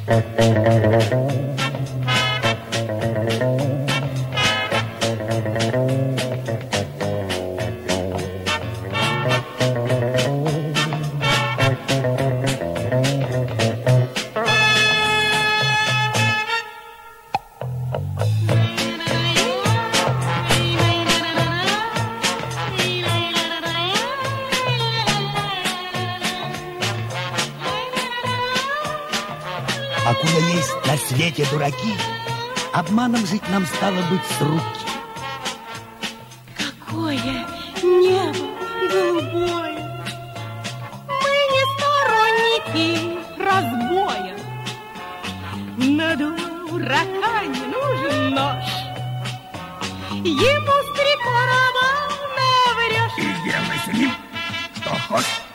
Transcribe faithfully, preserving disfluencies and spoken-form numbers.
Покуда есть на свете дураки, обманом жить нам стало быть с руки. Какое небо голубое! Мы не сторонники разбоя. На дурака не нужен нож. Ему с три короба наврешь. И делай с ним, что хочешь.